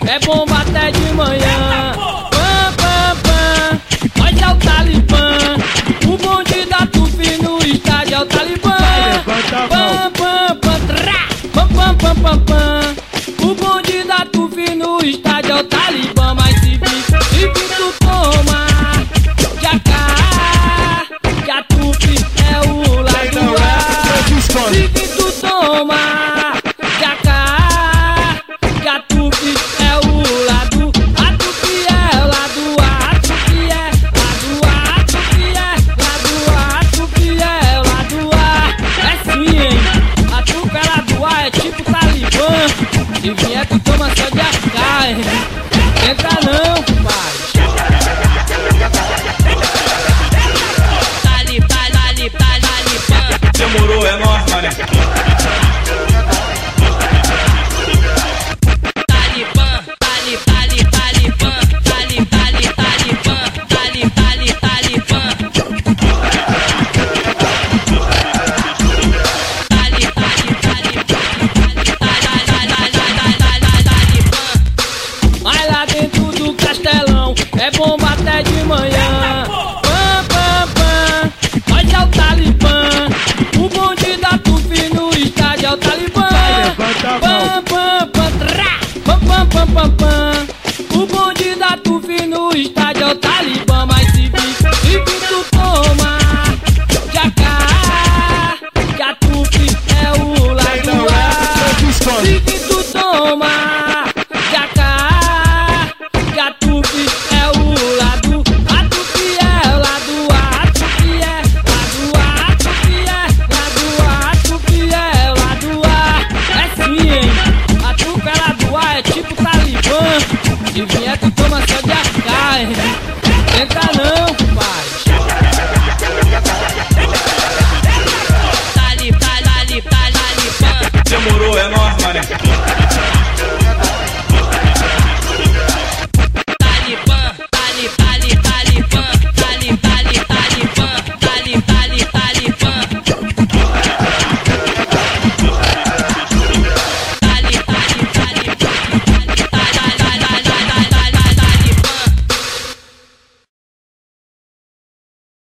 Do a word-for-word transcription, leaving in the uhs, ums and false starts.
é bomba até de manhã. Pam, pam, pam, nós é o Talibã. O bonde da Tupi no estádio é o Talibã. Pam, pam, pam, trá, pam, pam, pam, pam, pam. O bonde da Tupi no estádio é o Talibã. Mas se vir, se vir tu toma, já cá, que a Tupi é o lado A. Se vir tu toma, já cá, que a Tupi é o lado A. A Tupi é o lado A. A Tupi é lado A. A Tupi é lado A. A Tupi é o lado A. É sim, hein? A Tupi é lado A, é tipo Talibã. Se vier tu toma só de A K, hein? Entra não, pai. Talibã, Talibã, Talibã. Demorou, é nóis, mané. Talibã, Talibã, Talibã, Talibã, Talibã, Talibã, Talibã. Mas lá dentro do castelão é bom.